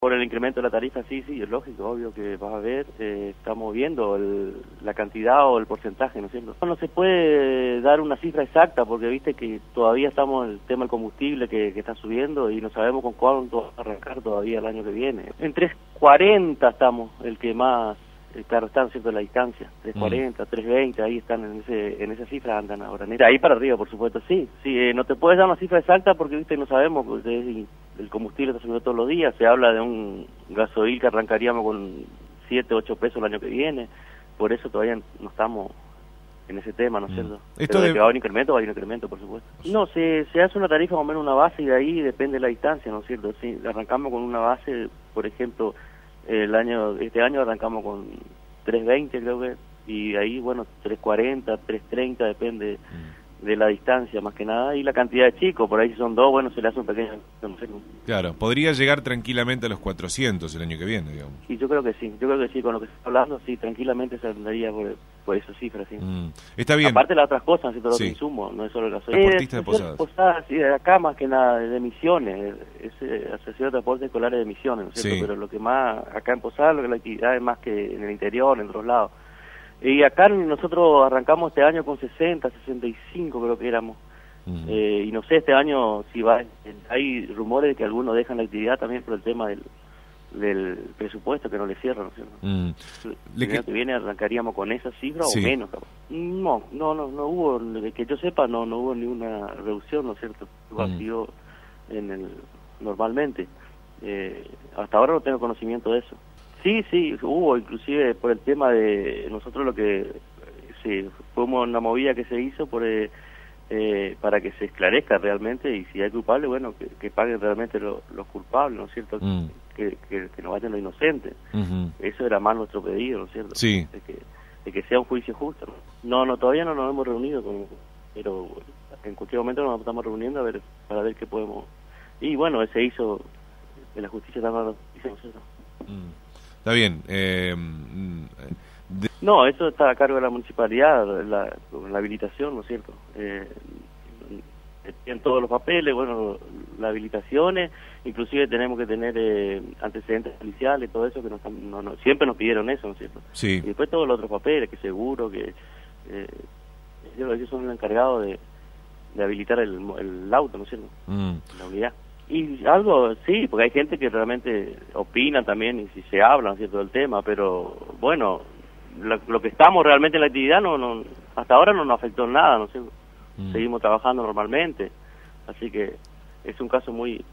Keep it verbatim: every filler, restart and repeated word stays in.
Por el incremento de la tarifa, sí, sí, es lógico, obvio que vas a ver, eh, estamos viendo el, la cantidad o el porcentaje, ¿no es cierto? No se puede dar una cifra exacta porque viste que todavía estamos en el tema del combustible que, que está subiendo y no sabemos con cuánto va a arrancar todavía el año que viene. En tres cuarenta estamos, el que más, eh, claro, está, ¿no es cierto?, la distancia, tres cuarenta, mm. tres veinte, ahí están en ese en esa cifra andan ahora. De ahí para arriba, por supuesto, sí, sí, eh, no te puedes dar una cifra exacta porque viste no sabemos, pues, es, el combustible está subiendo todos los días, se habla de un gasoil que arrancaríamos con siete, ocho pesos el año que viene, por eso todavía no estamos en ese tema, ¿no es cierto? Esto Pero de de... que va a haber un incremento, va a haber un incremento, por supuesto. No, se, se hace una tarifa más o menos una base y de ahí depende de la distancia, ¿no es cierto? Si arrancamos con una base, por ejemplo, el año este año arrancamos con tres veinte creo que, y ahí, bueno, tres cuarenta, tres treinta, depende... Mm. de la distancia más que nada y la cantidad de chicos, por ahí si son dos, bueno, se le hace un pequeño... No sé. Claro, podría llegar tranquilamente a los cuatrocientos el año que viene, digamos. Sí, yo creo que sí, yo creo que sí, con lo que se está hablando, sí, tranquilamente se andaría por, por esas cifras, sí. Mm. Está bien. Aparte de las otras cosas, ¿sí? Todo sí. Los insumos, no es solo el gasoil. Transportista de Posadas. Posadas. Posadas, sí, de acá más que nada, de Misiones, es eh, Asociación de Transporte Escolares de Misiones, ¿no es cierto? Sí. Pero lo que más, acá en Posadas, lo que la actividad es más que en el interior, en otros lados. Y acá nosotros arrancamos este año con sesenta, sesenta y cinco creo que éramos. Uh-huh. eh, y no sé, este año si va, hay rumores de que algunos dejan la actividad también por el tema del, del presupuesto que no le cierran, ¿no es cierto? Uh-huh. El año que... que viene arrancaríamos con esa cifra sí. o menos. No, no, no, no hubo, de que yo sepa, no, no hubo ninguna reducción, ¿no es cierto? Uh-huh. en el, normalmente. Eh, hasta ahora no tengo conocimiento de eso. Sí, sí, hubo, inclusive por el tema de nosotros lo que sí, fue una movida que se hizo por eh, eh, para que se esclarezca realmente y si hay culpables, bueno, que, que paguen realmente lo, los culpables, ¿no es cierto? Mm. Que, que, que no vayan los inocentes. Uh-huh. Eso era más nuestro pedido, ¿no es cierto? Sí. De que, de que sea un juicio justo. No, no, no todavía no nos hemos reunido, con, pero en cualquier momento nos estamos reuniendo a ver para ver qué podemos. Y bueno, se hizo, en la justicia está más, mm. Está bien. Eh, de... No, eso está a cargo de la municipalidad, la, la habilitación, ¿no es cierto? Eh, en todos los papeles, bueno, las habilitaciones, inclusive tenemos que tener eh, antecedentes policiales, todo eso, que nos, no, no, siempre nos pidieron eso, ¿no es cierto? Sí. Y después todos los otros papeles, que seguro, que eh, ellos, ellos son los encargados de, de habilitar el, el auto, ¿no es cierto? Mm. La unidad. Y algo, sí, porque hay gente que realmente opina también y si se habla, ¿no es cierto?, del tema, pero bueno, lo, lo que estamos realmente en la actividad no, no hasta ahora no nos afectó en nada, ¿no es cierto? Mm. Seguimos trabajando normalmente, así que es un caso muy